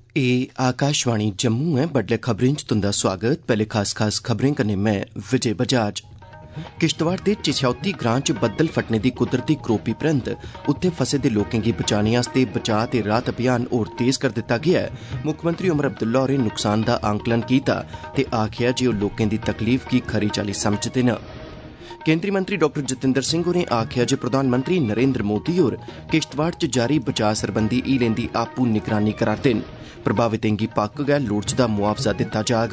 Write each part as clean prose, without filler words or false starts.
आकाशवाणी जम्मू है। बडले खबरें च तुंदा स्वागत। पहले खास खबरें कन्नै मैं विजय बजाज। किश्तवाड़ दे चिछौती ग्रां च बद्दल फटने दी कुदरती करोपी परैंत उत्थे फसे दे लोकें गी बचाने आस्तै बचाऽ ते राहत अभियान होर तेज कर दित्ता गेआ ऐ। मुक्खमंत्री उमर अब्दुल्ला होरें नुकसान दा आंकलन कीता ते आखेआ जे ओह् लोकें दी तकलीफ गी खरी चाल्ली समझदे न। केंद्री मंत्री डॉक्टर जितेंद्र सिंह होरें आखेआ जे प्रधानमंत्री नरेंद्र मोदी होर किश्तवाड़ च जारी बचाऽ सरबंधी हीलें दी आपूं निगरानी करा'रदे न। प्रभावितें गी पक्क गै लोड़चदा मुआवजा दित्ता जाग।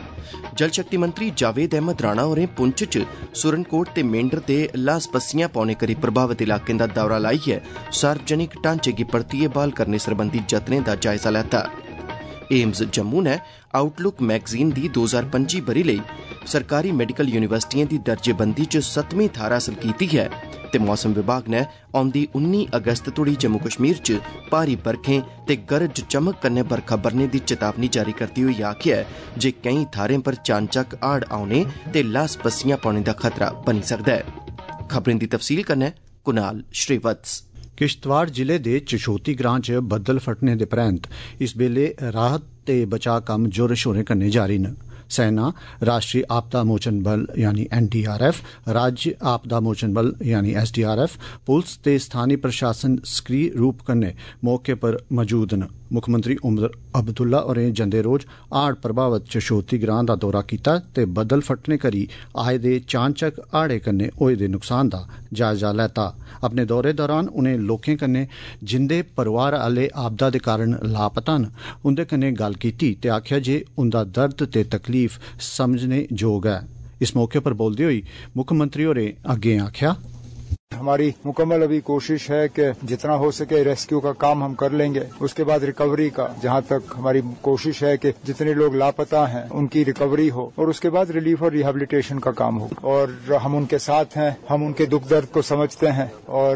जल शक्ति मंत्री जावेद अहमद राणा होरें पुंछ च सुरनकोट ते मेंढर दे लास पस्सियां पौने करी प्रभावित इलाकें दा दौरा लाइयै सार्वजनिक ढांचे गी परतियै बहाल करने सरबंधी जतनें दा जायजा लैता। एम्स जम्मू नै आउटलुक मैगजीन दी 2025 ब'री लेई सरकारी मैडिकल यूनिवर्सिटिएं दी दर्जेबंदी च 7वीं थाह्र हासल कीती है ते मौसम विभाग ने औंदी 19 अगस्त तोड़ी जम्मू कश्मीर च भारी बरखें ते गरज चमक कन्नै बरखा बरने दी चेतावनी जारी करदे होई आखेआ ऐ जे केईं थाह्रें पर चानचक्क हाड़ औने ते लास पस्सियां पौने दा खतरा बनी सकदा ऐ। खबरें दी तफसील कन्नै कुनाल श्रीवत्स। किश्तवाड़ जिले दे चिछौती ग्रां च बद्दल फटने दे परैंत इस बेल्ले राहत ते बचाऽ कम्म जोरें शोरें कन्नै जारी न। सेना, राष्ट्रीय आपदा मोचन बल यानी NDRF, राज्य आपदा मोचन बल यानी SDRF, पुलिस ते स्थानीय प्रशासन सक्रिय रूप कन्नै मौके पर मौजूद न। मुक्खमंत्री उमर अब्दुल्ला होरें जंदे रोज हाड़ प्रभावित चिछौती ग्रां दा दौरा कीता ते बद्दल फटने करी आए दे चानचक्क हाड़े कन्नै होए दे नुकसान दा जायजा लैता। अपने दौरे दौरान उनें लोकें कन्नै जिंदे परिवार आह्ले आपदा दे कारण लापता न उंदे कन्नै गल्ल कीती ते आखेआ जे उंदा दर्द ते तकलीफ समझने जोग है। इस मौके पर बोलदे होई मुख्यमंत्री होरें अग्गें आखेआ, हमारी मुकम्मल अभी कोशिश है कि जितना हो सके रेस्क्यू का काम हम कर लेंगे। उसके बाद रिकवरी का जहां तक हमारी कोशिश है कि जितने लोग लापता हैं उनकी रिकवरी हो और उसके बाद रिलीफ और रिहेबिलिटेशन का काम हो। और हम उनके साथ हैं, हम उनके दुख दर्द को समझते हैं।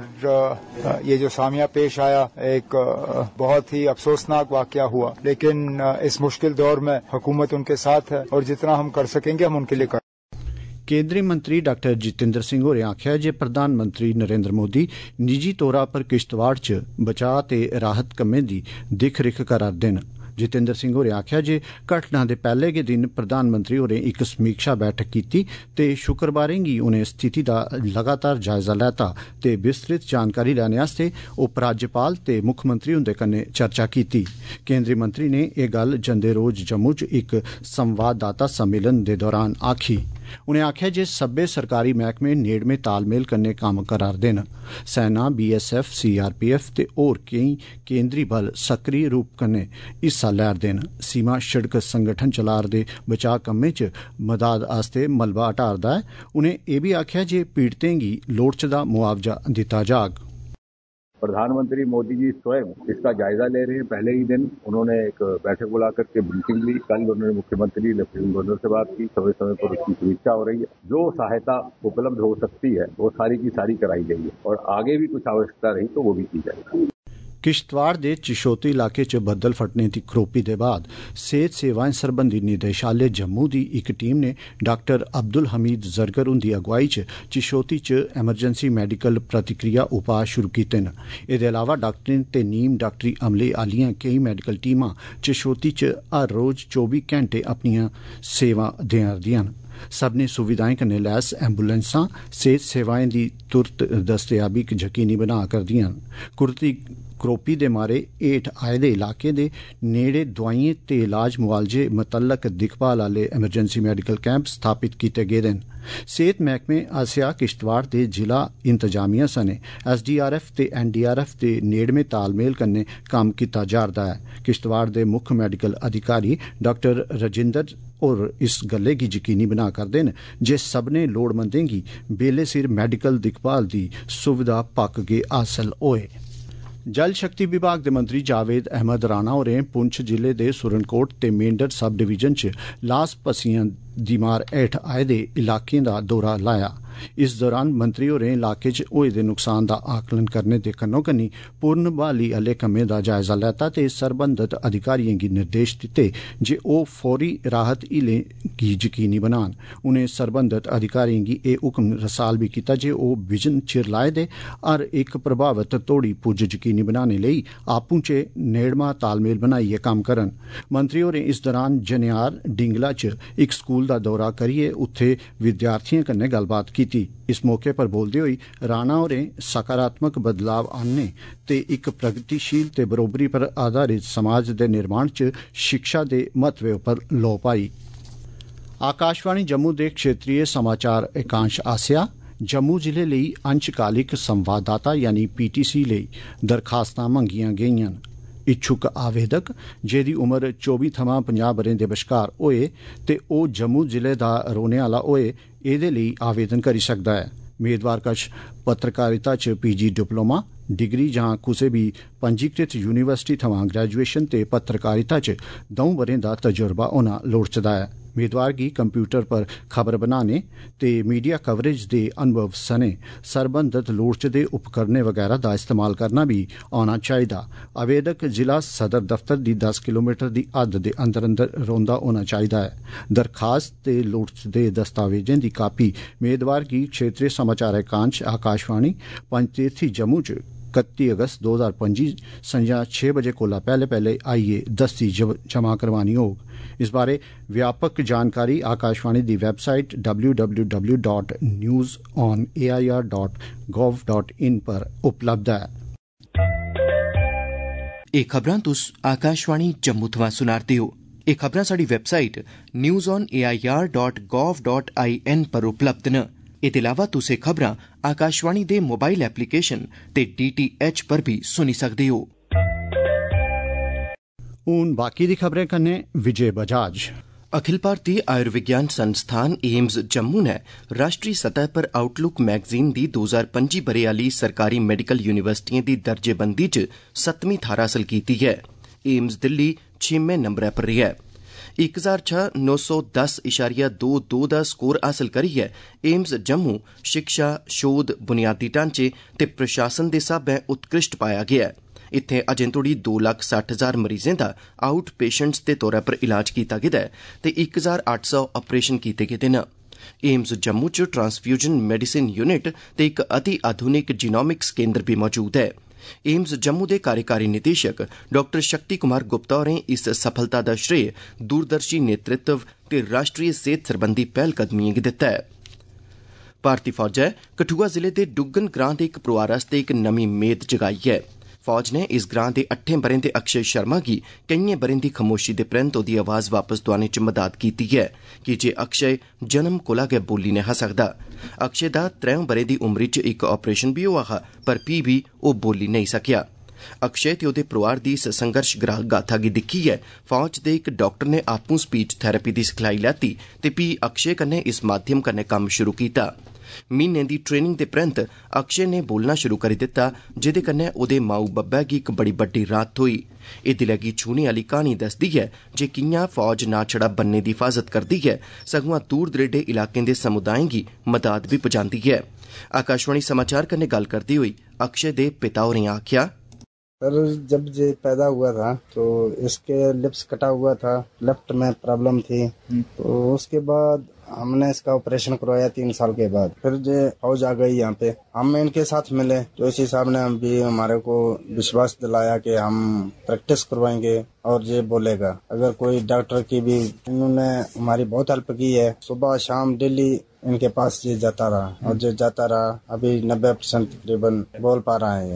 और ये जो सामिया पेश आया एक बहुत ही अफसोसनाक वाकया हुआ, लेकिन इस मुश्किल दौर में हुकूमत उनके साथ है और जितना हम कर सकेंगे हम उनके लिए कर। केंद्रीय मंत्री डॉक्टर जितेंद्र सिंह होरें आखेआ जे प्रधानमंत्री नरेंद्र मोदी निजी तौरा पर किश्तवाड़ च बचाऽ ते राहत कम्में दी दिक्ख रिक्ख करा'रदे न। जितेंद्र सिंह होरें आखेआ जे घटना दे पैह्ले गै दिन प्रधानमंत्री होरें इक समीक्षा बैठक कीती ते शुक्रवारें गी उनें स्थिति दा लगातार जायजा लैता ते विस्तृत जानकारी लैने आस्तै उपराज्यपाल ते मुक्खमंत्री हुंदे कन्नै चर्चा कीती। केंद्रीय मंत्री ने एह् गल्ल जंदे रोज जम्मू च इक संवाददाता सम्मेलन दे दौरान आखी। उनें आखेआ जे सब्बै सरकारी मैह्कमे नेड़मे तालमेल कन्नै कम्म करा'रदे न। सेना, BSF, CRPF ते होर केईं केंद्री बल सक्रिय रूप कन्नै हिस्सा लै'रदे न। सीमा शिड़क संगठन चला'रदे बचाऽ कम्में च मदाद आस्तै मलबा हटा'रदा ऐ। उनें एह् बी आखेआ जे पीड़तें गी लोड़चदा मुआवजा दित्ता जाग। प्रधानमंत्री मोदी जी स्वयं इसका जायजा ले रहे हैं। पहले ही दिन उन्होंने एक बैठक बुला करके ब्रीफिंग ली। कल उन्होंने मुख्यमंत्री लेफ्टिनेंट गवर्नर से बात की। समय समय पर उसकी समीक्षा हो रही है। जो सहायता उपलब्ध हो सकती है वो सारी की सारी कराई गई है और आगे भी कुछ आवश्यकता रही तो वो भी की जाएगी। किश्तवाड़ दे चिछौती इलाके च बद्दल फटने दी करोपी दे बाद सेहत सेवाएं सरबंधी निदेशालय जम्मू दी इक टीम ने डॉक्टर अब्दुल हमीद जरगर हुंदी अगुवाई च चिछौती च एमरजेंसी मैडिकल प्रतिक्रिया उपाऽ शुरू कीते न। एह्दे अलावा डाक्टरें ते नीम डाक्टरी अमले आह्लियां केईं मैडिकल टीमां चिछौती च हर रोज 24 घैंटे अपनियां सेवां देआ'रदियां न। सभनें सुविधाएं कन्नै लैस एम्बुलेंसां सेहत सेवाएं दी तुरत दस्तयाबी यकीनी बना करदियां न। कुदरती करोपी दे मारे हेठ आए दे इलाके दे नेड़े दोआइयें ते इलाज मुआलजे मतल्लक दिक्खभाल आह्ले एमरजेंसी मैडिकल कैंप स्थापित कीते गेदे न। सेहत मैह्कमे आसेआ किश्तवाड़ दे जिला इंतजामिया सने SDRF ते NDRF दे नेड़मे तालमेल कन्नै कम्म कीता जा'रदा ऐ। किश्तवाड़ दे मुक्ख मैडिकल अधिकारी डॉक्टर रजिंदर होर इस गल्लै गी यकीनी बना करदे न जे सभनें लोड़मंदें गी बेल्ले सिर मैडिकल दिक्खभाल दी सुविधा पक्क गै हासल होए। जल शक्ति विभाग दे मंत्री जावेद अहमद राणा होरें पुंछ जिले दे सुरनकोट ते मेंढर सब डिवीजन च लास पस्सियां दी मार हेठ आए दे इलाकें दा दौरा लाया। इस दौरान मंत्री होरें इलाके च होए दे नुकसान दा आकलन करने दे कन्नो कन्नी पूर्ण बहाली आह्ले कम्में दा जायजा लैता ते सरबंधत अधिकारिएं गी निर्देश दित्ते जे ओह् फौरी राहत हीलें गी यकीनी बनान। उनें सरबंधत अधिकारिएं गी एह् हुक्म रसाल भी कीता जे ओह् बिजन चिर लाए दे हर इक प्रभावित तोड़ी पुज्ज यकीनी बनाने लेई आपूं च नेड़मा तालमेल बनाइयै कम्म करन। मंत्री होरें इस दौरान जनेयार डिंगला च इक स्कूल दा दौरा करियै उत्थे विद्यार्थिएं कन्नै गल्लबात कीती। इस मौके पर बोलदे होई राणा होरें सकारात्मक बदलाव आनने ते इक प्रगतिशील ते बरोबरी पर आधारित समाज दे निर्माण च शिक्षा दे महत्व पर लोऽ पाई। आकाशवाणी जम्मू दे क्षेत्रीय समाचार एकांश आसेआ जम्मू जिले लेई अंशकालिक संवाददाता यानी PTC लेई दरखास्तां मंगियां गेईआं न। इच्छुक आवेदक जेदी उम्र 24 थमां 50 ब'रें दे बश्कार होए ते ओह् जम्मू जिले दा रौह्ने आह्ला होए एह्दे लेई आवेदन करी सकदा ऐ। मेदवार कश पत्रकारिता च PG डिप्लोमा डिग्री जां कुसै बी पंजीकृत यूनिवर्सिटी थमां ग्रेजुएशन ते पत्रकारिता च 2 ब'रें दा तजुर्बा होना लोड़चदा ऐ। मेदवार गी कंप्यूटर पर खबर बनाने ते मीडिया कवरेज दे अनुभव सने सरबंधत लोड़चदे उपकरणें वगैरह दा इस्तेमाल करना भी औना चाहिदा। आवेदक जिला सदर दफ्तर दी 10 किलोमीटर दी हद दे अंदर अंदर रौंदा होना चाहिदा है। दरखास्त ते लोड़चदे दस्तावेजें दी कापी मेदवार गी क्षेत्रीय समाचार एकांश आकाशवाणी पंजतीर्थी जम्मू च 31 अगस्त 2025 संजा 6 बजे कोला पैह्ले आइयै दस्ती जमा करवानी होग। इस बारे व्यापक जानकारी आकाशवाणी दी वैबसाइट www.newsonair.gov.in पर उपलब्ध है। एह् खबरां तुस आकाशवाणी जम्मू थमां सुना'रदे हो। एह् खबरां साढ़ी वैबसाइट newsonair.gov.in पर उपलब्ध न। एह्दे अलावा तुस एह् खबरां आकाशवाणी दे मोबाइल एप्लीकेशन ते DTH पर भी सुनी सकदे हो। हून बाकी दी खबरें कन्नै विजय बजाज। अखिल भारतीय आयुर्विज्ञान संस्थान एम्स जम्मू ने राष्ट्रीय सतह पर आउटलुक मैगजीन दी 2025 ब'रे आह्ली सरकारी मेडिकल यूनिवर्सिटिएं दी दर्जेबंदी च 7वीं थाह्र हासल कीती ऐ। एम्स दिल्ली 6वें नंबरै पर रेहा ऐ। 100910.22 दा स्कोर हासल करियै एम्स जम्मू शिक्षा, शोध, बुनियादी ढांचे ते प्रशासन दे स्हाबै उत्कृष्ट पाया गेआ ऐ। इत्थें अजें तोड़ी 2,60,000 मरीजें दा आउट पेशेंट्स दे तौरा पर इलाज कीता गेदा ऐ ते 1,800 ऑपरेशन कीते गेदे न। एम्स जम्मू च ट्रांसफ्यूजन मेडिसिन यूनिट ते इक अति आधुनिक जीनोमिक्स केंद्र भी मौजूद ऐ। एम्स जम्मू दे कार्यकारी निदेशक डॉ शक्ति कुमार गुप्ता होरें इस सफलता दा श्रेय दूरदर्शी नेतृत्व ते राष्ट्रीय सेहत सरबंधी पैह्लकदमिएं गी दित्ता ऐ। भारती फौजै कठुआ जिले दे डुग्गन ग्रां दे इक परोआर आस्तै इक नमीं मेद जगाई ऐ। फौज ने इस ग्रां दे 8 ब'रें दे अक्षय शर्मा गी केइयें ब'रें दी खमोशी दे परैंत ओह्दी आवाज़ वापस दोआने च मदाद कीती ऐ कीजे अक्षय जन्म कोला गै बोली नेईं हा सकदा। अक्षय दा 3 ब'रें दी उमरी च इक ऑपरेशन भी होआ हा पर फ्ही बी ओह् बोली नेईं सकेआ। अक्षय ते ओह्दे परोआर दी इस संघर्ष गाथा गी दिक्खियै फौज दे इक डॉक्टर ने आपूं स्पीच थेरेपी दी सिखलाई लैती ते फ्ही अक्षय कन्नै इस माध्यम कन्नै कम्म शुरू कीता। म्हीने दी ट्रेनिंग दे परैंत अक्षय ने बोलना शुरू करी दित्ता जेह्दे कन्नै ओह्दे माऊ बब्बै गी इक बड़ी बड्डी राहत थ्होई। एह् दिलै गी छूने आह्ली क्हानी दसदी ऐ जे कि'यां फौज ना छड़ा बन्ने दी हिफाजत करदी ऐ सगुआं दूर दरेडे इलाकें दे समुदायें गी मदाद भी पजांदी ऐ। आकाशवाणी समाचार कन्नै गल्ल करदे होई अक्षय दे पिता होरें आखेआ, सर जब ये पैदा हुआ था तो इसके लिप्स कटा हुआ था, लेफ्ट में प्रॉब्लम थी, तो उसके बाद हमने इसका ऑपरेशन करवाया 3 साल के बाद। फिर जो फौज आ गई यहाँ पे, हम इनके साथ मिले तो इस हिसाब ने हम भी हमारे को विश्वास दिलाया कि हम प्रैक्टिस करवाएंगे और ये बोलेगा। अगर कोई डॉक्टर की भी इन्होंने हमारी बहुत हेल्प की है। सुबह शाम डेली इनके पास ये जाता रहा और जो जाता रहा अभी 90% तकरीबन बोल पा रहा है।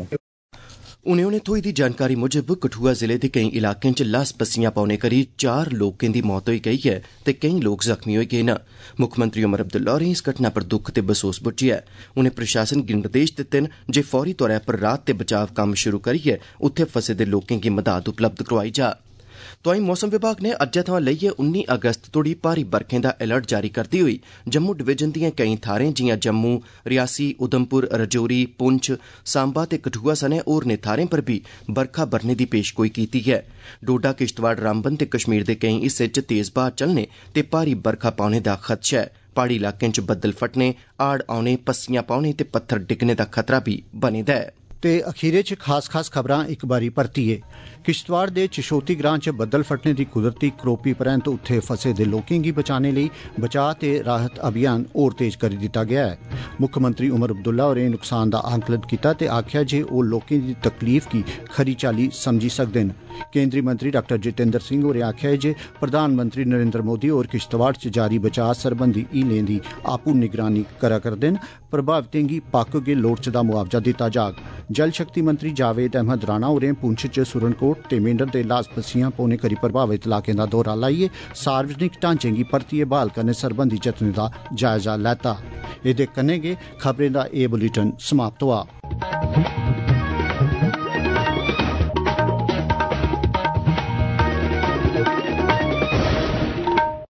उनें थ्होई दी जानकारी मुजब कठुआ जिले दे केईं इलाकें च लस पस्सियां पौने करी 4 लोकें दी मौत होई गेई ऐ ते केईं लोक जख्मी होई गे न। मुक्खमंत्री उमर अब्दुल्ला होरें इस घटना पर दुख ते बसोस बुज्झेआ। उनें प्रशासन गी निर्देश दित्ते न जे फौरी तौरा पर राहत ते बचाव कम्म शुरू करियै उत्थे फसे दे लोकें गी मदाद उपलब्ध करोआई जा। तोआईं मौसम विभाग ने अज्जै थमां लेइयै 19 अगस्त तोड़ी भारी बरखें दा अलर्ट जारी करदे होई जम्मू डिवीजन दिएं केईं थाह्रें जिआं जम्मू, रियासी, उधमपुर, रजौरी, पुंछ, सांबा ते कठुआ सने होरनें थाह्रें पर भी बरखा बरने दी पेशगोई कीती ऐ। डोडा, किश्तवाड़, रामबन ते कश्मीर दे केईं हिस्सें च तेज ब्हाऽ चलने ते भारी बरखा पौने दा खदशा ऐ प्हाड़ी इलाकें च बद्दल फटने, हाड़ औने, पस्सियां पौने ते पत्थर डिग्गने दा खतरा भी बने दा ऐ। ते अखीरे च खास खबरां इक बारी परतियै। किश्तवाड़ दे चिशोती ग्रां च बद्दल फटने दी कुदरती करोपी परैंत उत्थे फसे दे लोकें गी बचाने लेई बचाऽ ते राहत अभियान होर तेज करी दित्ता गया है। मुक्खमंत्री उमर अब्दुल्ला होरें नुकसान दा आंकलन कीता ते आखेआ जे ओह् लोकें दी तकलीफ गी खरी चाल्ली समझी सकदे न। केंद्री मंत्री डॉ जितेंद्र सिंह होरें आखेआ जे प्रधानमंत्री नरेंद्र मोदी होर किश्तवाड़ च जारी बचाऽ सरबंधी हीलें दी आपूं निगरानी करा करदे न। प्रभावितें गी पक्क गै लोड़चदा मुआवजा दित्ता जाग। जल शक्ति मंत्री जावेद अहमद राणा होरें पुंछ च सुरनकोट ते मेंढर दे लास पस्सियां पौने करी प्रभावित इलाकें दा दौरा लाइयै सार्वजनिक ढांचें गी परतियै बहाल करने सरबंधी जतनें दा जायजा लैता। एह्दे कन्नै गै खबरें दा एह् बुलेटिन समाप्त होआ।